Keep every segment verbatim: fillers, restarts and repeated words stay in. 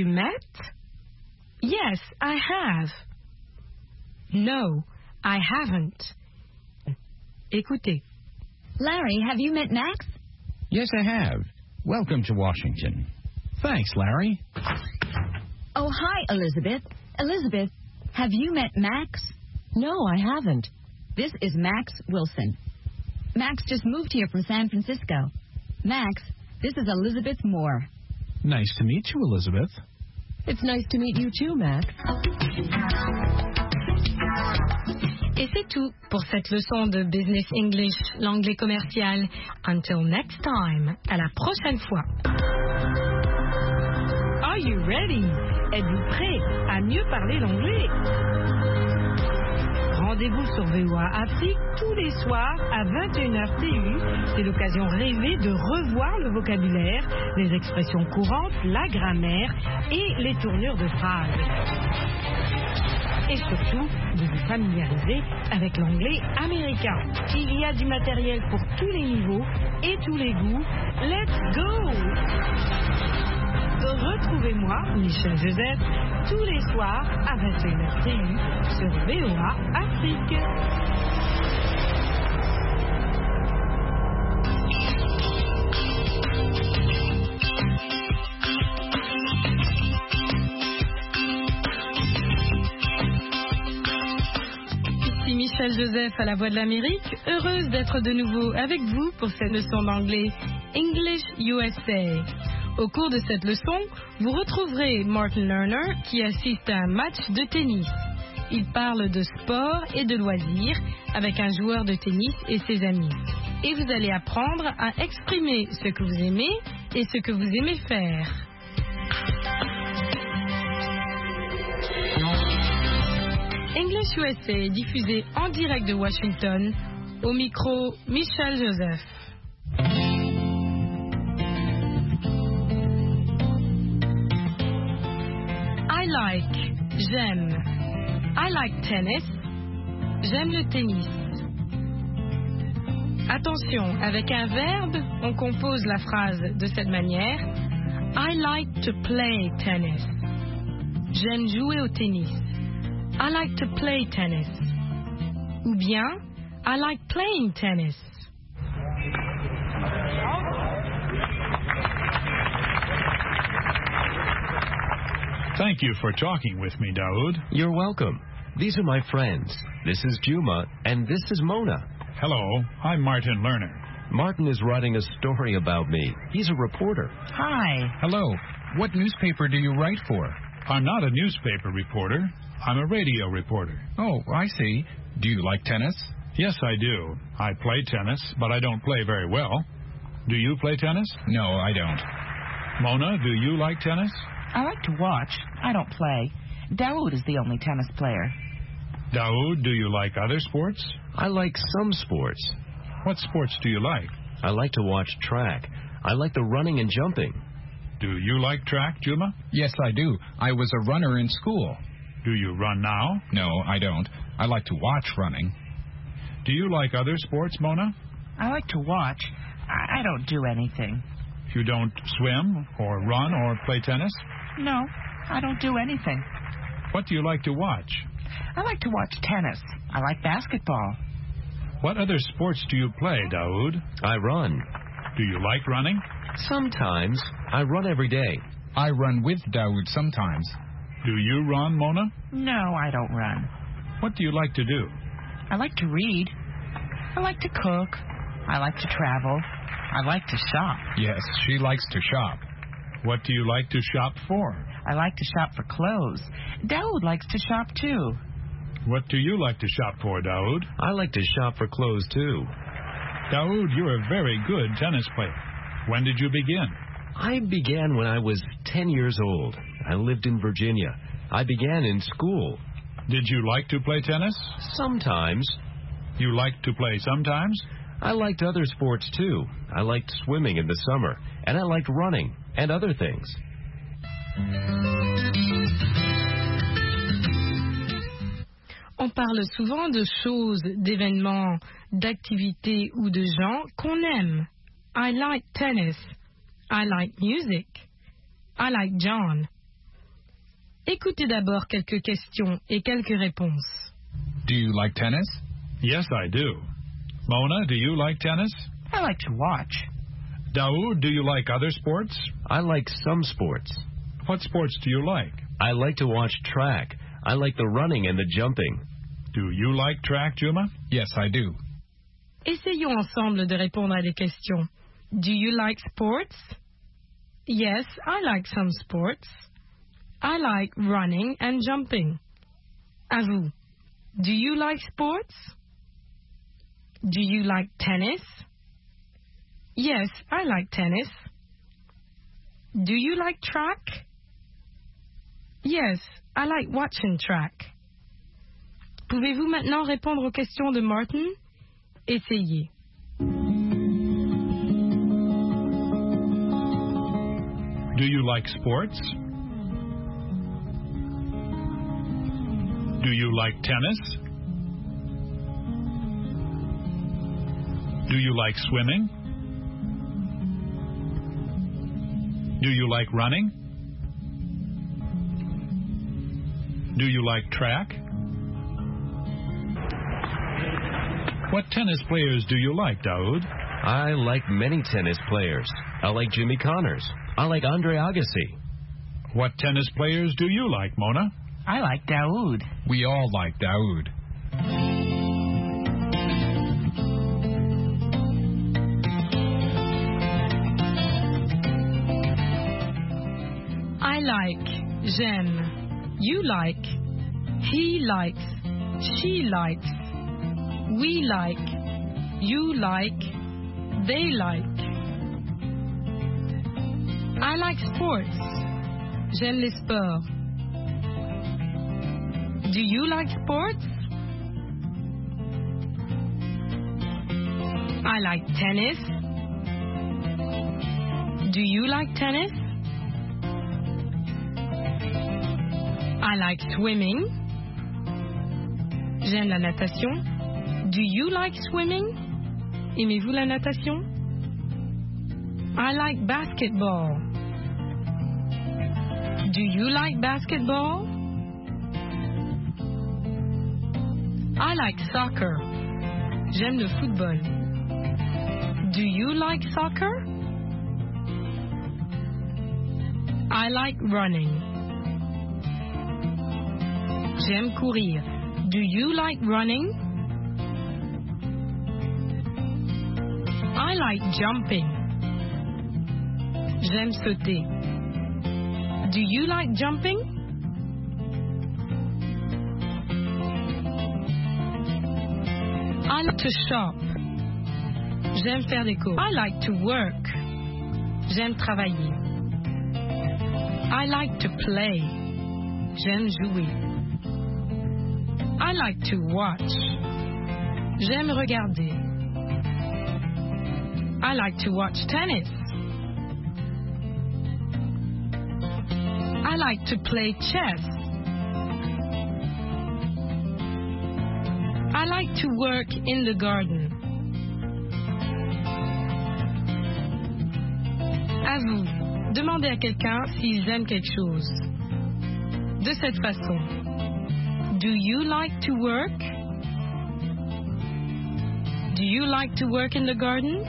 you met? Yes, I have. No, I haven't. Écoutez. Larry, have you met Max? Yes, I have. Welcome to Washington. Thanks, Larry. Oh, hi, Elizabeth. Elizabeth, have you met Max? No, I haven't. This is Max Wilson. Max just moved here from San Francisco. Max, this is Elizabeth Moore. Nice to meet you, Elizabeth. It's nice to meet you too, Max. Et c'est tout pour cette leçon de Business English, l'anglais commercial. Until next time, à la prochaine fois. Are you ready? Êtes-vous prêt à mieux parler l'anglais? Rendez-vous sur V O A Afrique tous les soirs à vingt et une heures T U. C'est l'occasion rêvée de revoir le vocabulaire, les expressions courantes, la grammaire et les tournures de phrases. Et surtout, de vous familiariser avec l'anglais américain. Il y a du matériel pour tous les niveaux et tous les goûts. Let's go! Retrouvez-moi, Michel Joseph, tous les soirs à vingt et une heures T U sur V O A Afrique. Ici Michel Joseph à la Voix de l'Amérique, heureuse d'être de nouveau avec vous pour cette leçon d'anglais English U S A. Au cours de cette leçon, vous retrouverez Martin Lerner qui assiste à un match de tennis. Il parle de sport et de loisirs avec un joueur de tennis et ses amis. Et vous allez apprendre à exprimer ce que vous aimez et ce que vous aimez faire. English U S A est diffusé en direct de Washington. Au micro, Michel Joseph. I like, j'aime. I like tennis. J'aime le tennis. Attention, avec un verbe, on compose la phrase de cette manière. I like to play tennis. J'aime jouer au tennis. I like to play tennis. Ou bien, I like playing tennis. Thank you for talking with me, Daoud. You're welcome. These are my friends. This is Juma, and this is Mona. Hello, I'm Martin Lerner. Martin is writing a story about me. He's a reporter. Hi. Hello. What newspaper do you write for? I'm not a newspaper reporter. I'm a radio reporter. Oh, I see. Do you like tennis? Yes, I do. I play tennis, but I don't play very well. Do you play tennis? No, I don't. Mona, do you like tennis? I like to watch. I don't play. Daoud is the only tennis player. Daoud, do you like other sports? I like some sports. What sports do you like? I like to watch track. I like the running and jumping. Do you like track, Juma? Yes, I do. I was a runner in school. Do you run now? No, I don't. I like to watch running. Do you like other sports, Mona? I like to watch. I, I don't do anything. You don't swim or run or play tennis? No, I don't do anything. What do you like to watch? I like to watch tennis. I like basketball. What other sports do you play, Daoud? I run. Do you like running? Sometimes. I run every day. I run with Daoud sometimes. Do you run, Mona? No, I don't run. What do you like to do? I like to read. I like to cook. I like to travel. I like to shop. Yes, she likes to shop. What do you like to shop for? I like to shop for clothes. Daoud likes to shop too. What do you like to shop for, Daoud? I like to shop for clothes too. Daoud, you're a very good tennis player. When did you begin? I began when I was ten years old. I lived in Virginia. I began in school. Did you like to play tennis? Sometimes. You like to play sometimes? I liked other sports too. I liked swimming in the summer, and I liked running and other things. On parle souvent de choses, d'événements, d'activités ou de gens qu'on aime. I like tennis. I like music. I like John. Écoutez d'abord quelques questions et quelques réponses. Do you like tennis? Yes, I do. Mona, do you like tennis? I like to watch. Daoud, do you like other sports? I like some sports. What sports do you like? I like to watch track. I like the running and the jumping. Do you like track, Juma? Yes, I do. Essayons ensemble de répondre à des questions. Do you like sports? Yes, I like some sports. I like running and jumping. À vous. Do you like sports? Do you like tennis? Yes, I like tennis. Do you like track? Yes, I like watching track. Pouvez-vous maintenant répondre aux questions de Martin? Essayez. Do you like sports? Do you like tennis? Do you like swimming? Do you like running? Do you like track? What tennis players do you like, Daoud? I like many tennis players. I like Jimmy Connors. I like Andre Agassi. What tennis players do you like, Mona? I like Daoud. We all like Daoud. I like, j'aime, you like, he likes, she likes, we like, you like, they like. I like sports. J'aime les sports. Do you like sports? I like tennis. Do you like tennis? I like swimming. J'aime la natation. Do you like swimming? Aimez-vous la natation? I like basketball. Do you like basketball? I like soccer. J'aime le football. Do you like soccer? I like running. J'aime courir. Do you like running? I like jumping. J'aime sauter. Do you like jumping? I like to shop. J'aime faire des courses. I like to work. J'aime travailler. I like to play. J'aime jouer. I like to watch. J'aime regarder. I like to watch tennis. I like to play chess. I like to work in the garden. À vous, demandez à quelqu'un s'ils aiment quelque chose. De cette façon. Do you like to work? Do you like to work in the garden?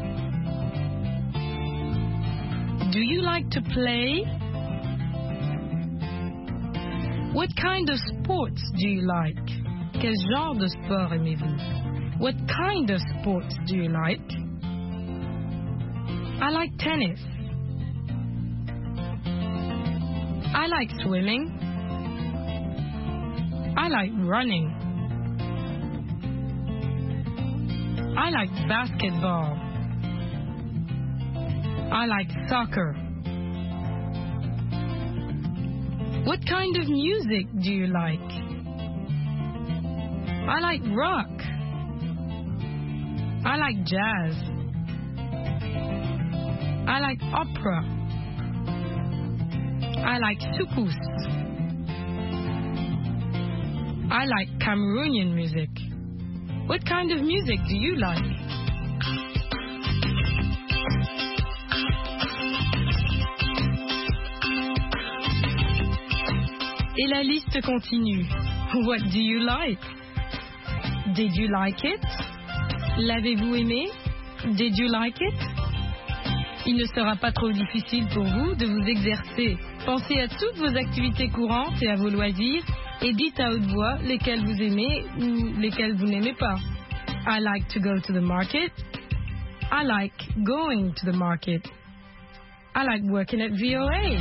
Do you like to play? What kind of sports do you like? Quel genre de sport aimez-vous? What kind of sports do you like? I like tennis. I like swimming. I like running. I like basketball. I like soccer. What kind of music do you like? I like rock. I like jazz. I like opera. I like soukous. I like Cameroonian music. What kind of music do you like? Et la liste continue. What do you like? Did you like it? L'avez-vous aimé? Did you like it? Il ne sera pas trop difficile pour vous de vous exercer. Pensez à toutes vos activités courantes et à vos loisirs et dites à haute voix lesquelles vous aimez ou lesquelles vous n'aimez pas. I like to go to the market. I like going to the market. I like working at V O A.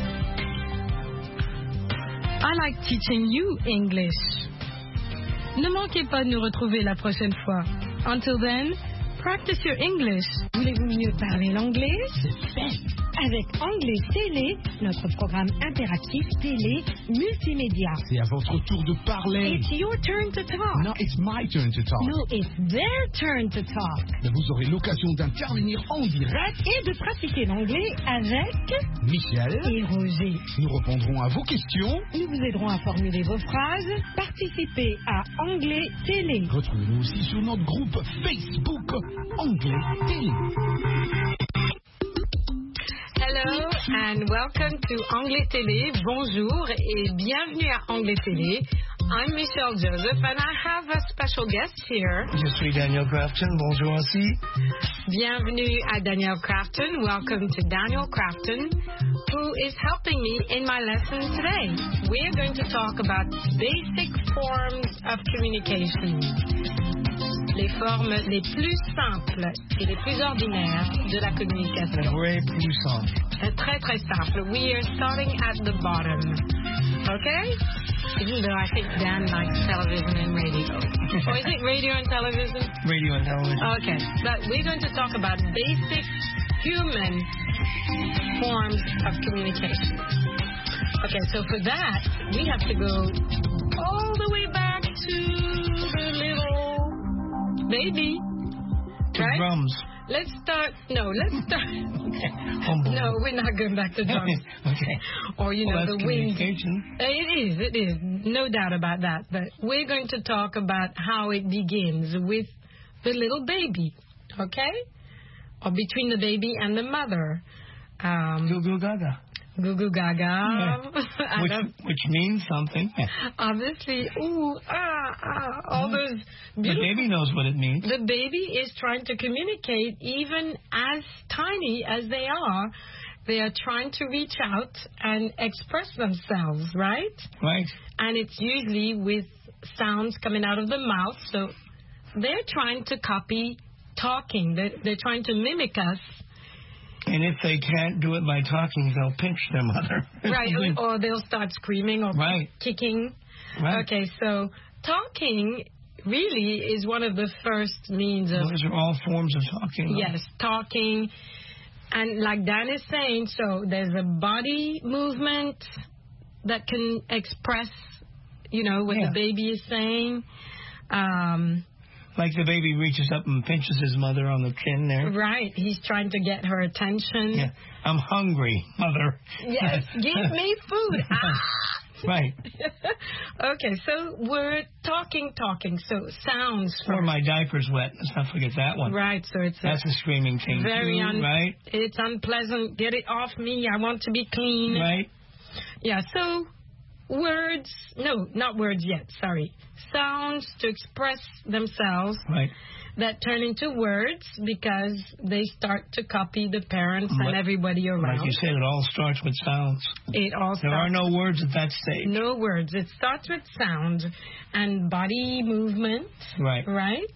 I like teaching you English. Ne manquez pas de nous retrouver la prochaine fois. Until then, practice your English. Voulez-vous mieux parler l'anglais? Avec Anglais Télé, notre programme interactif télé multimédia. C'est à votre tour de parler. It's your turn to talk. No, it's my turn to talk. No, it's their turn to talk. Mais vous aurez l'occasion d'intervenir en direct et de pratiquer l'anglais avec Michel et Roger. Nous répondrons à vos questions. Nous vous aiderons à formuler vos phrases. Participez à Anglais Télé. Retrouvez-nous aussi sur notre groupe Facebook Anglais Télé. Hello and welcome to Anglais Télé. Bonjour et bienvenue à Anglais Télé. I'm Michelle Joseph and I have a special guest here. Je suis Daniel Crafton. Bonjour aussi. Bienvenue à Daniel Crafton. Welcome to Daniel Crafton, who is helping me in my lesson today. We are going to talk about basic forms of communication. Les formes les plus simples et les plus ordinaires de la communication. Très plus simple. Très très simple. We are starting at the bottom. Okay? Even though I think Dan likes television and radio. Or is it radio and television? Radio and television. Okay. But we're going to talk about basic human forms of communication. Okay, so for that, we have to go all the way back to the little baby. To right? drums. Let's start. No, let's start. Okay. No, we're not going back to drums. Okay. Or, you well, know, that's the wind. communication. It is, it is. No doubt about that. But we're going to talk about how it begins with the little baby. Okay? Or between the baby and the mother. Um, Goo goo gaga. Goo goo gaga. Yeah. Which, which means something. Obviously, ooh, ah, ah, all Mm. those beautiful... The baby knows what it means. The baby is trying to communicate, even as tiny as they are. They are trying to reach out and express themselves, right? Right. And it's usually with sounds coming out of the mouth. So they're trying to copy talking. They're, they're trying to mimic us. And if they can't do it by talking, they'll pinch their mother. Right, or, or they'll start screaming or right. kicking. Right. Okay, so talking really is one of the first means of... Those are all forms of talking. Yes, talking. And like Dan is saying, so there's a body movement that can express, you know, what yeah. the baby is saying. Um... Like the baby reaches up and pinches his mother on the chin there. Right. He's trying to get her attention. Yeah. I'm hungry, mother. Yes. Give me food. Ah. Right. Okay. So we're talking, talking. So sounds. Or my diaper's wet. Let's not forget that one. Right. So it's That's a, a screaming thing. Very too, un- right? It's unpleasant. Get it off me. I want to be clean. Right. Yeah. So words. No, not words yet. Sorry. Sounds to express themselves right. that turn into words because they start to copy the parents but, and everybody around. Like you said, it all starts with sounds. It all there starts, are no words at that stage. No words. It starts with sound and body movement. Right. Right?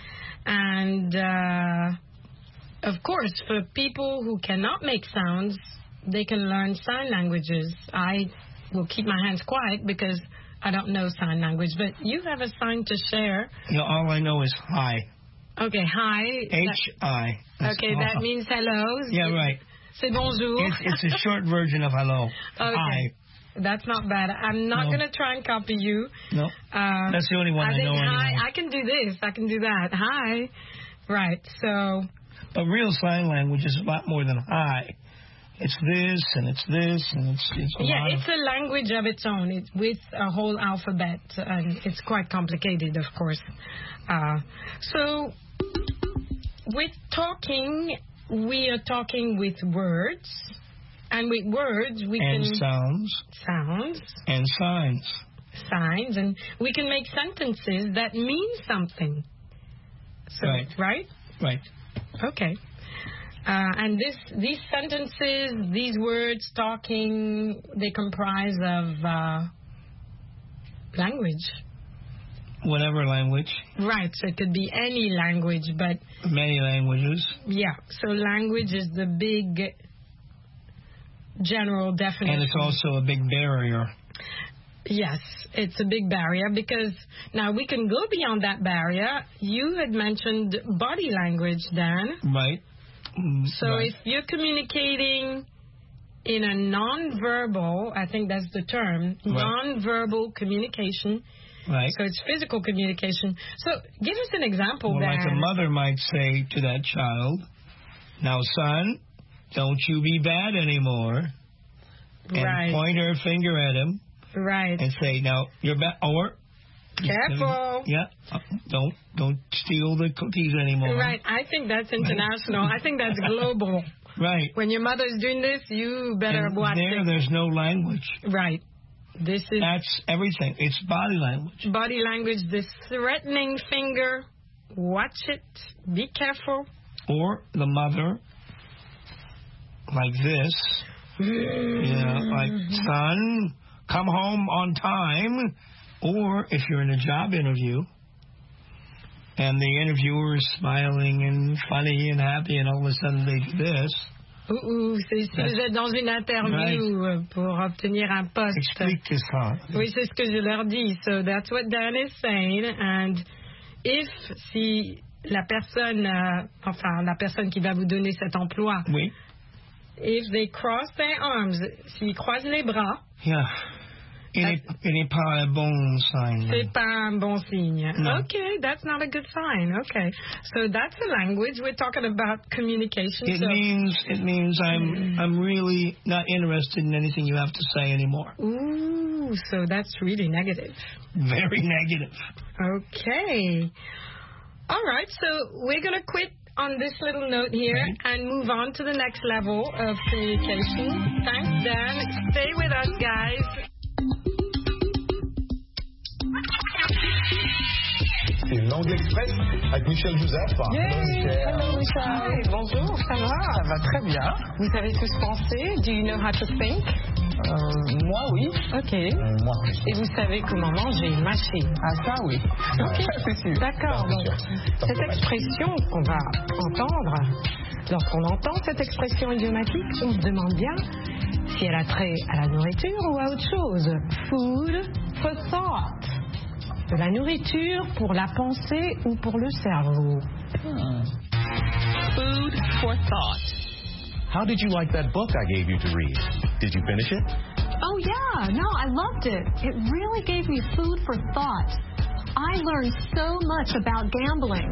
And, uh, of course, for people who cannot make sounds, they can learn sign languages. I will keep my hands quiet because I don't know sign language, but you have a sign to share. No, all I know is hi. Okay, hi. H I. Okay, all. that means hello. Yeah, right. C'est bonjour. It's, it's a short version of hello. Okay. Hi. That's not bad. I'm not no. going to try and copy you. No. Um, That's the only one I, I think know hi, anyway. I can do this. I can do that. Hi. Right, so. But real sign language is a lot more than hi. It's this, and it's this, and it's... it's a yeah, lot it's of... a language of its own. It's with a whole alphabet, and it's quite complicated, of course. Uh, so, with talking, we are talking with words, And with words, we and can... sounds. Sounds. And signs. Signs. And we can make sentences that mean something. So, right. Right? Right. Okay. Uh, and this, these sentences, these words, talking, they comprise of uh, language. Whatever language. Right, so it could be any language, but... Many languages. Yeah, so language is the big general definition. And it's also a big barrier. Yes, it's a big barrier because now we can go beyond that barrier. You had mentioned body language, Dan. Right. So right. if you're communicating in a non-verbal, I think that's the term, right. non-verbal communication. Right. So it's physical communication. So give us an example, well, Dan. Like a mother might say to that child, now, son, don't you be bad anymore. And right. point her finger at him. Right. And say, now, you're bad. Or, careful. Yeah. Uh, don't don't steal the cookies anymore. Right. I think that's international. I think that's global. Right. When your mother's doing this, you better and watch there, it. there's no language. Right. This is That's everything. It's body language. Body language, this threatening finger. Watch it. Be careful. Or the mother, like this. Mm-hmm. Yeah, like, son, come home on time. Or if you're in a job interview and the interviewer is smiling and funny and happy and all of a sudden they do this. Ouh, c'est si vous êtes dans une interview right. pour obtenir un poste. Explique ça. Oui, c'est ce que je leur dis. So that's what Dan is saying. And if, si la personne, euh, enfin, la personne qui va vous donner cet emploi, oui. if they cross their arms, s'ils croisent les bras, yeah. Il n'est pas un bon signe. C'est pas un bon signe. No. Okay, that's not a good sign. Okay, so that's a language. We're talking about communication. It so. means it means I'm mm. I'm really not interested in anything you have to say anymore. Ooh, so that's really negative. Very negative. Okay. All right, so we're gonna quit on this little note here right. and move on to the next level of communication. Thanks, Dan. Stay with us, guys. C'est l'Anglais Express avec Michel Joseph. Yeah. Hello, Michel. Hi, bonjour, ça va? Ça va très bien. Vous savez tous penser? Do you know how to think? Euh, moi, oui. Ok. Euh, moi, oui. Et vous savez comment manger, mâcher? Ah, ça, oui. Ok, c'est sûr. D'accord. Donc, cette expression qu'on va entendre, lorsqu'on entend cette expression idiomatique, on se demande bien si elle a trait à la nourriture ou à autre chose. Food for thought. De la nourriture pour la pensée ou pour le cerveau. Hmm. Food for thought. How did you like that book I gave you to read? Did you finish it? Oh, yeah. No, I loved it. It really gave me food for thought. I learned so much about gambling.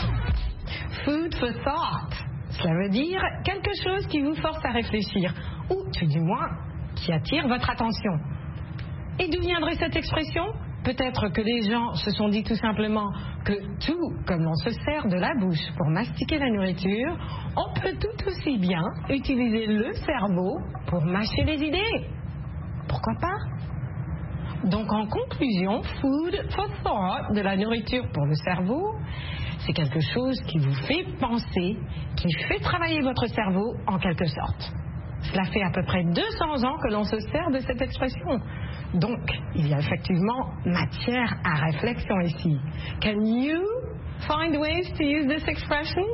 Food for thought. Cela veut dire quelque chose qui vous force à réfléchir, ou du moins qui attire votre attention. Et d'où viendrait cette expression? Peut-être que les gens se sont dit tout simplement que tout comme l'on se sert de la bouche pour mastiquer la nourriture, on peut tout aussi bien utiliser le cerveau pour mâcher les idées. Pourquoi pas? Donc en conclusion, food for thought, de la nourriture pour le cerveau, c'est quelque chose qui vous fait penser, qui fait travailler votre cerveau en quelque sorte. Cela fait à peu près deux cents ans que l'on se sert de cette expression. Donc, il y a effectivement matière à réflexion ici. Can you find ways to use this expression?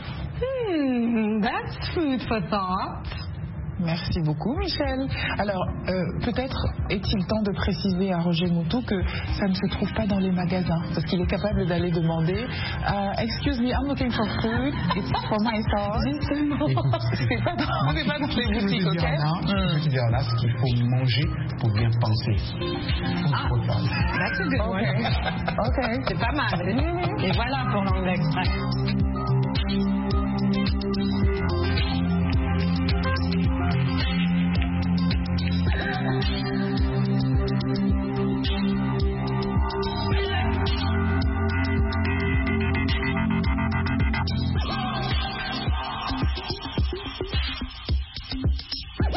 Hmm, that's food for thought. Merci beaucoup, Michel. Alors, euh, peut-être est-il temps de préciser à Roger Moutou que ça ne se trouve pas dans les magasins, parce qu'il est capable d'aller demander uh, Excuse me, I'm looking for food, it's for my thoughts. C'est pas dans, c'est pas dans les boutiques, ok? Ce qu'il y en a, c'est qu'il faut manger pour bien penser. Ah, that's a good one. Ok, c'est pas mal. Et voilà pour l'Anglais Express.